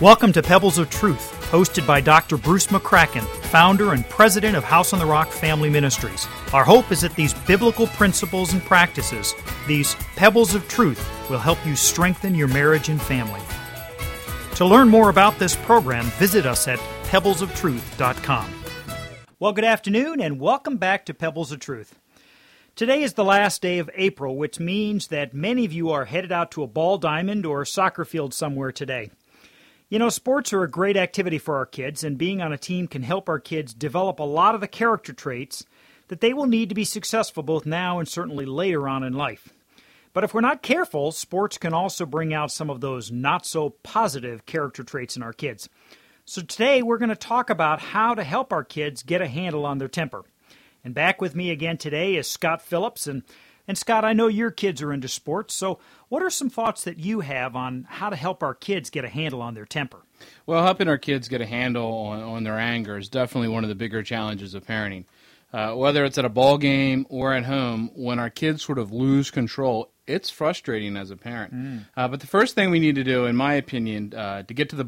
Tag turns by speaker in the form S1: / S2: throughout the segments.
S1: Welcome to Pebbles of Truth, hosted by Dr. Bruce McCracken, founder and president of House on the Rock Family Ministries. Our hope is that these biblical principles and practices, these pebbles of truth, will help you strengthen your marriage and family. To learn more about this program, visit us at pebblesoftruth.com. Well, good afternoon, and welcome back to Pebbles of Truth. Today is the last day of April, which means that many of you are headed out to a ball diamond or soccer field somewhere today. You know, sports are a great activity for our kids, and being on a team can help our kids develop a lot of the character traits that they will need to be successful both now and certainly later on in life. But if we're not careful, sports can also bring out some of those not-so-positive character traits in our kids. So today we're going to talk about how to help our kids get a handle on their temper. And back with me again today is Scott Phillips. And Scott, I know your kids are into sports, so what are some thoughts that you have on how to help our kids get a handle on their temper?
S2: Well, helping our kids get a handle on their anger is definitely one of the bigger challenges of parenting. Whether it's at a ball game or at home, when our kids sort of lose control, it's frustrating as a parent. But the first thing we need to do, in my opinion, to get to the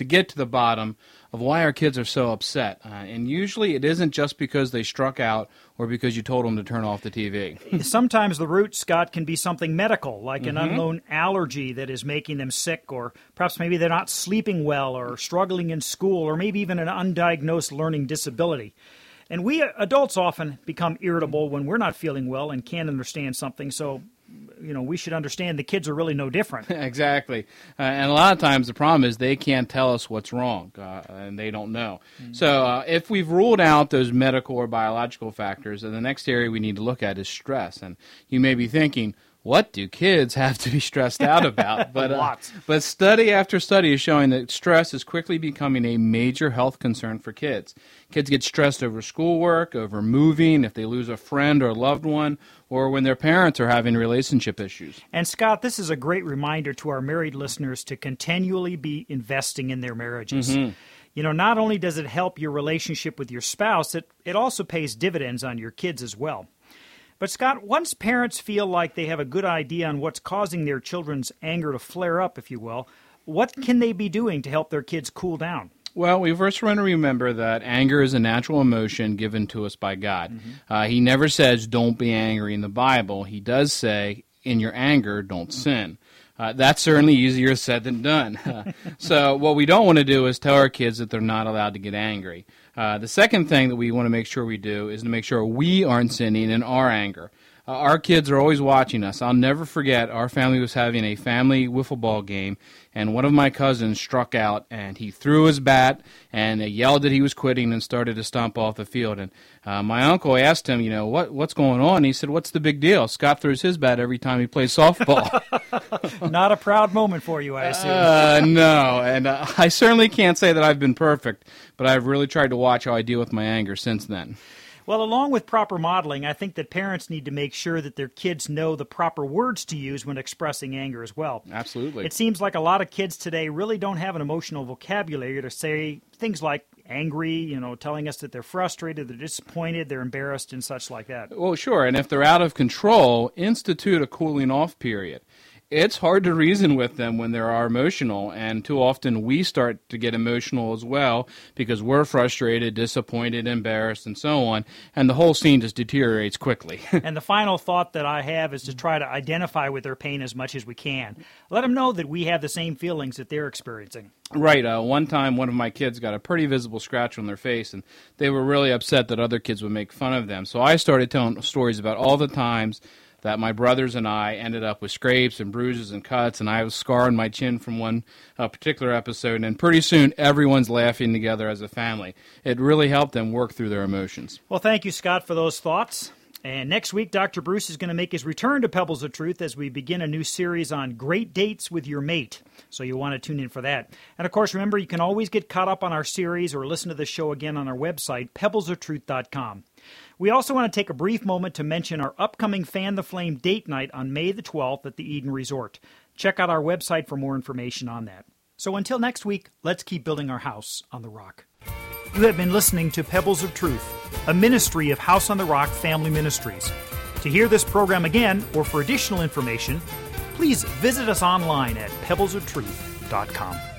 S2: bottom of why our kids are so upset. And usually it isn't just because they struck out or because you told them to turn off the TV.
S1: Sometimes the root, Scott, can be something medical, like an unknown allergy that is making them sick, or perhaps maybe they're not sleeping well or struggling in school, or maybe even an undiagnosed learning disability. And we adults often become irritable when we're not feeling well and can't understand something, so we should understand the kids are really no different.
S2: Exactly. And a lot of times the problem is they can't tell us what's wrong, and they don't know. So if we've ruled out those medical or biological factors, then the next area we need to look at is stress. And you may be thinking, what do kids have to be stressed out about? But study after study is showing that stress is quickly becoming a major health concern for kids. Kids get stressed over schoolwork, over moving, if they lose a friend or loved one, or when their parents are having relationship issues.
S1: And Scott, this is a great reminder to our married listeners to continually be investing in their marriages. Not only does it help your relationship with your spouse, it also pays dividends on your kids as well. But Scott, once parents feel like they have a good idea on what's causing their children's anger to flare up, if you will, what can they be doing to help their kids cool down?
S2: Well, we first want to remember that anger is a natural emotion given to us by God. He never says, don't be angry in the Bible. He does say, in your anger, don't sin. That's certainly easier said than done. So what we don't want to do is tell our kids that they're not allowed to get angry. The second thing that we want to make sure we do is to make sure we aren't sinning in our anger. Our kids are always watching us. I'll never forget, our family was having a family wiffle ball game, and one of my cousins struck out, and he threw his bat, and yelled that he was quitting and started to stomp off the field. And my uncle asked him, what's going on? And he said, what's the big deal? Scott throws his bat every time he plays softball.
S1: Not a proud moment for you, I assume.
S2: No, and I certainly can't say that I've been perfect, but I've really tried to watch how I deal with my anger since then.
S1: Well, along with proper modeling, I think that parents need to make sure that their kids know the proper words to use when expressing anger as well.
S2: Absolutely.
S1: It seems like a lot of kids today really don't have an emotional vocabulary to say things like angry, telling us that they're frustrated, they're disappointed, they're embarrassed, and such like that.
S2: Well, sure, and if they're out of control, institute a cooling off period. It's hard to reason with them when they are emotional, and too often we start to get emotional as well because we're frustrated, disappointed, embarrassed, and so on, and the whole scene just deteriorates quickly.
S1: And the final thought that I have is to try to identify with their pain as much as we can. Let them know that we have the same feelings that they're experiencing.
S2: Right. One time, one of my kids got a pretty visible scratch on their face, and they were really upset that other kids would make fun of them. So I started telling stories about all the times that my brothers and I ended up with scrapes and bruises and cuts, and I have a scar on my chin from one particular episode, and pretty soon everyone's laughing together as a family. It really helped them work through their emotions.
S1: Well, thank you, Scott, for those thoughts. And next week, Dr. Bruce is going to make his return to Pebbles of Truth as we begin a new series on great dates with your mate. So you'll want to tune in for that. And of course, remember, you can always get caught up on our series or listen to the show again on our website, pebblesoftruth.com. We also want to take a brief moment to mention our upcoming Fan the Flame date night on May the 12th at the Eden Resort. Check out our website for more information on that. So until next week, let's keep building our house on the rock. You have been listening to Pebbles of Truth, a ministry of House on the Rock Family Ministries. To hear this program again or for additional information, please visit us online at pebblesoftruth.com.